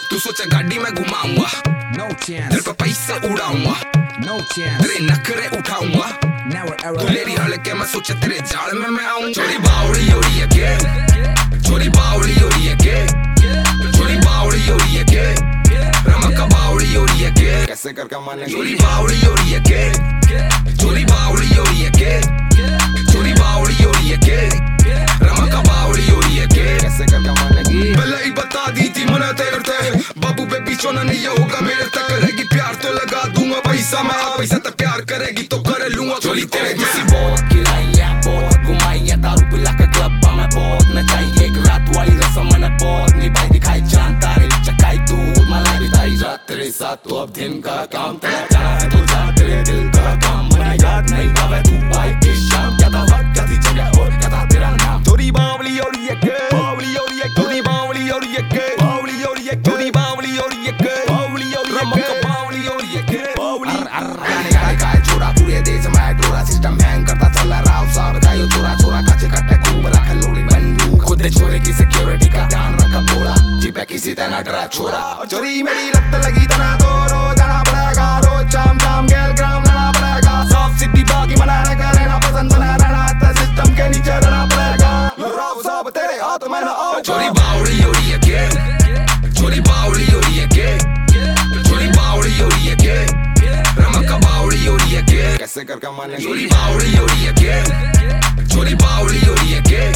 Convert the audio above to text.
तू सोचा गाड़ी में घुमाऊंगा, No chance, तेरे पे पैसे उड़ाऊंगा, no chance, तेरे नखरे उठाऊंगा, never तू ever. मेरी हड़के में सोचा तेरे जाल में मैं आऊं। छोरी बावड़ी हो रही है के, छोरी बावड़ी हो रही है के, छोरी बावड़ी हो रही है के, रमका बावड़ी हो रही है के, कैसे कर कमाने छोरी बावड़ी हो रही है के, छोरी बावड़ी हो रही है के, छोरी बावड़ी हो रही है के, रमका बावड़ी हो रही है के, कैसे कर कमाने की पहले ही बता दी थी मना तेरे ते, बाबू पे पीछे ना नहीं होगा मेरे तक, करेगी प्यार तो लगा दूंगा पैसा मैं, पैसा तक प्यार करेगी तो कर लूंगा चोरी तेरे जैसी। बहुत खिलाइया बहुत घुमाइया, दारू पिला के क्लब में बहुत नचाई, एक रात वाली रस्म मैंने बहुत निभाई, दिखाई जान तारे चकाई दूध मलाई बिताई, रात तेरे साथ तो अब दिन का काम, तेरा जाना है तो जा तेरे दिल का काम, मना याद नहीं आवे तू आई की शाम, क्या था वक्त क्या थी जगह और क्या था तेरा नाम। थोड़ी बावली हो रही है के, बावली हो रही है, थोड़ी बावली हो रही है के, बावली हो रही है, थोड़ी बावली हो रही है के, बावली हो रही है के, बावली हो रही है के, बावली गाने गाने गाए छोरा पूरे देश में डोरा, सिस्टम हैंग करता चल रहा हूँ सब गायो छोरा, छोरा काचे कट्टे खूब रखा लोड़ी बंदूक, खुद छोरे की सिक्योरिटी का ध्यान रखा पूरा, जीपे किसी तरह डरा छोरा। चोरी मेरी लत लगी तना तो रोज जाना पड़ेगा, रोज शाम शाम गेल ग्राम जाना पड़ेगा, सब सिटी बाकी मनाने का रहना पसंद बना रहना, सिस्टम के नीचे रहना पड़ेगा, लुराओ सब तेरे हाथ में ना आओ। छोरी बावड़ी हो रही है के, छोरी बावड़ी हो रही है के, छोरी बावड़ी हो रही है के, रमका बावड़ी हो रही है के, कैसे कर कमाने छोरी बावड़ी हो रही है के, छोरी बावड़ी हो रही है के,